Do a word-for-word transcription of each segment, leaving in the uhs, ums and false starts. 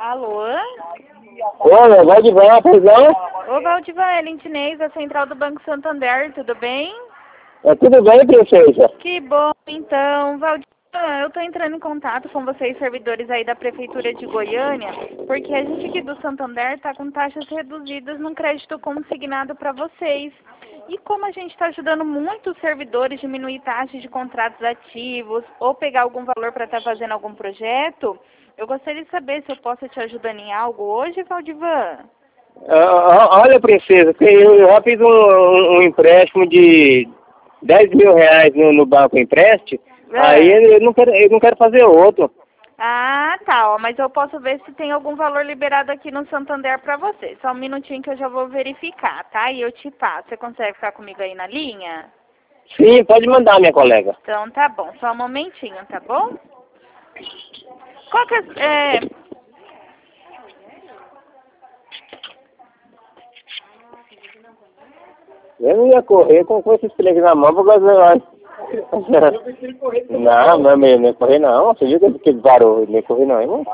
Alô? Oi, Valdivan, pois não? Ô, Valdivan, é Lintinês, da Central do Banco Santander, tudo bem? É, tudo bem, princesa? Que bom, então. Valdivan, eu tô entrando em contato com vocês, servidores aí da Prefeitura de Goiânia, porque a gente aqui do Santander tá com taxas reduzidas no crédito consignado para vocês. E como a gente está ajudando muitos servidores a diminuir taxas de contratos ativos ou pegar algum valor para estar fazendo algum projeto, eu gostaria de saber se eu posso te ajudando em algo hoje, Valdivan. Ah, olha, princesa, eu já fiz um, um, um empréstimo de dez mil reais no, no banco empréstimo, É. aí eu não, quero, eu não quero fazer outro. Ah, tá, ó, mas eu posso ver se tem algum valor liberado aqui no Santander para você. Só um minutinho que eu já vou verificar, tá? E eu te passo. Você consegue ficar comigo aí na linha? Sim, pode mandar, minha colega. Então tá bom, só um momentinho, tá bom? Qual que é... é... Eu não ia correr com, com esses três na mão, porque eu... Não, não, não ia correr não. Você viu que ele parou? Ele não ia correr não, irmão?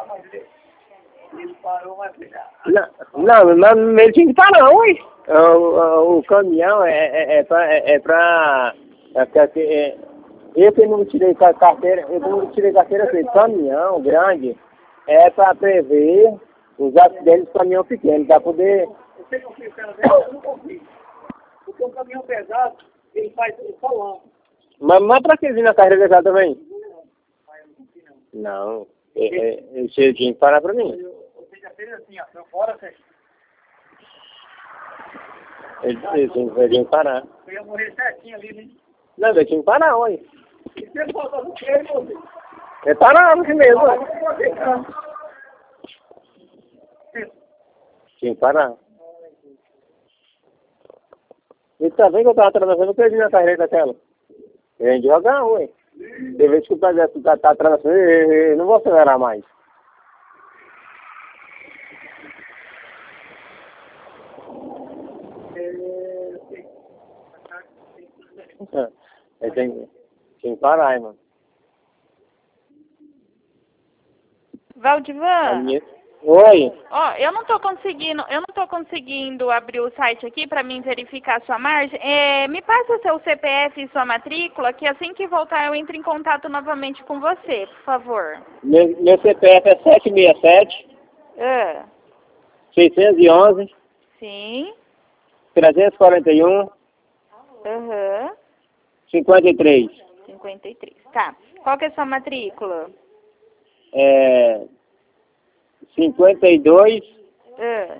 Não, não, não, ele tinha que parar não, ué. O, o, o caminhão é, é, é pra... É, é pra é, é, eu que não tirei carteira, eu não tirei carteira assim, caminhão grande, é para prever os acidentes de caminhão pequeno, para poder... Você confia o cara dele? Eu não confio. Porque um caminhão pesado, ele faz só um ano. Mas, mas para que vir na carreira pesada também? Não, é, é, eu tinha que parar para mim. Você já fez assim, ó, foi fora, você... Ele tinha que parar. Eu ia morrer certinho ali, né? Não, eu tinha que parar, olha. E se ele faltou no quê, você? É parar assim mesmo, ué. Tinha que parar. E tá vendo que eu tava atravessando, eu perdi na carreira daquela. Eu ia jogar, ué. Tem vezes que o projeto tá, tá atravessando, eu, eu não vou acelerar mais. Eu tenho, tenho que parar, mano. Valdivan? Oi. Ó, eu não tô conseguindo, eu não tô conseguindo abrir o site aqui para mim verificar a sua margem. É, me passa seu C P F e sua matrícula, que assim que voltar eu entro em contato novamente com você, por favor. Meu, meu C P F é sete seis sete, Ah, seiscentos e onze, sim. trezentos e quarenta e um, Aham. cinquenta e três. cinquenta e três. Tá. Qual que é a sua matrícula? É... cinquenta e dois. Ah.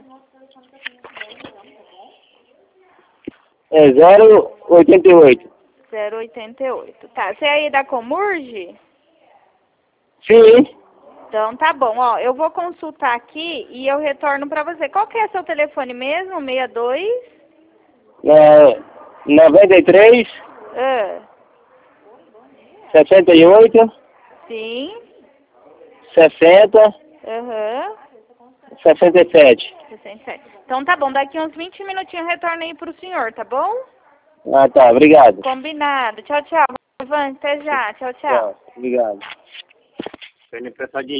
É zero oitenta e oito. zero oitenta e oito. Tá. Você é aí da Comurge? Sim. Então tá bom, ó, eu vou consultar aqui e eu retorno pra você. Qual que é seu telefone mesmo? sessenta e dois? É... noventa e três. Ah. sessenta e oito. Sim. sessenta. Aham. sessenta e sete. sessenta e sete. Então tá bom, daqui uns vinte minutinhos eu retorno aí pro senhor, tá bom? Ah, tá. Obrigado. Combinado. Tchau, tchau. Ivan, até já. Tchau, tchau. Tchau. Obrigado. Tô indo emprestar dinheiro.